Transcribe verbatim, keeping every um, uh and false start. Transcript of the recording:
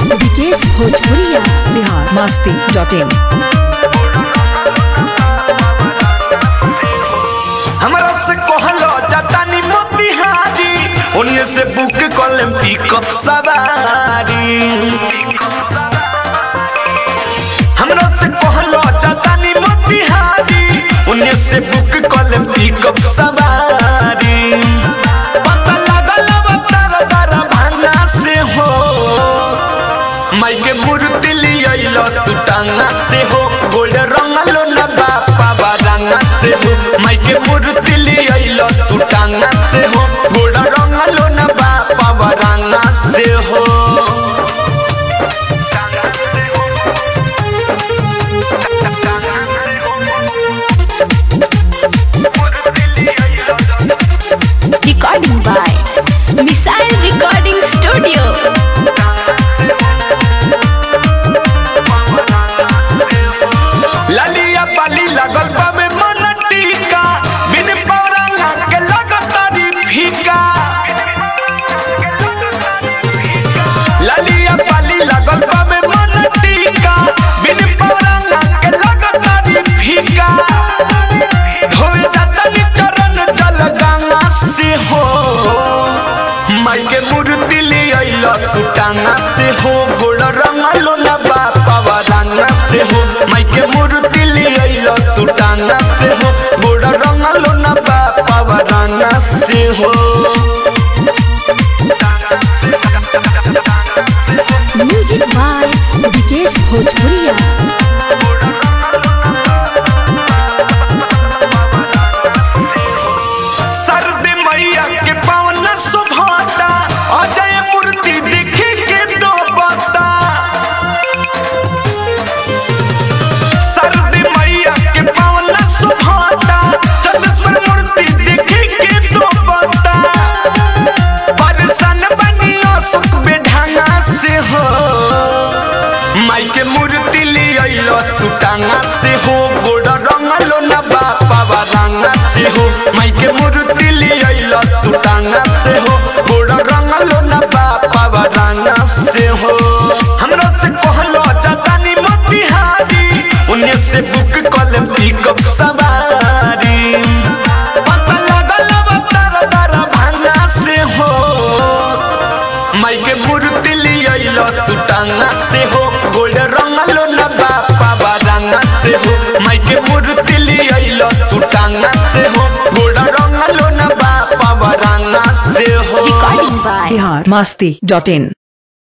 विकेश भोजपुरिया बिहार मस्ती डॉट इन। हमरा से कहलो जातानी मोतिहारी ओनिए से बुक कॉलम पिकअप सवारी। हमरा से कहलो जातानी मोतिहारी ओनिए से बुक कॉलम पिकअप सवारी। पता लागल अवतार दरा भांगा से हो माई के मूर्ति लियाइलो तू टांगा से हो। गोल्ड रंगलो न बापा बारंगा से हो माई के मूर्ति लियाइलो तू टांगा से हो। गोल्ड रंगलो न बापा बारंगा से हो। Recording by missile recording studio. लालिया पाली लगल बा में मन टीका बिन पौराना के लगतारी फीका। लालिया पाली लगल बा में मन टीका बिन पौराना के लगतारी फीका। धोए जातनी चरण जल गंगा से हो माई के मूर्ति लियाइलो तू टांगा से हो। गोड़ रंगलो न बापा बारंगा से हो माई के मूर्ति लियाइलो तू टांगा से हो। गोड़ रंगलो न बापा बारंगा से हो। म्यूजिक बाय विकेश भोजपुरिया। सरदी मैया के पावन सुभाता अजय मूर्ति दिखे के दो बता। सरदी मैया के पावन सुभाता चंद्रेश्वर मूर्ति दिखे के दो बता। परसन बनियो सुख बेढंगा से हो माई के मूर्ति लियाइलो तू टांगा से हो। गोड़ रंगलो न बापा बारंगा से हो माई के मूर्ति लियाइलो तू टांगा से हो। गोड़ रंगलो न बापा बारंगा से हो। हमरा से कहलो जातानी मोतिहारी उन्हें से बुक कॉलम पिकअप सवारी। पता लागल अवतार दरा भांगा से हो माई के मूर्ति लियाइलो तू टांगा से हो। गोल्ड रंगलो न बापा बारंगा से हो माई के मूर्ति लियाइलो तू टांगा से हो। गोल्ड रंगलो न बापा बारंगा से हो। Recording by Bihar Masti dot in.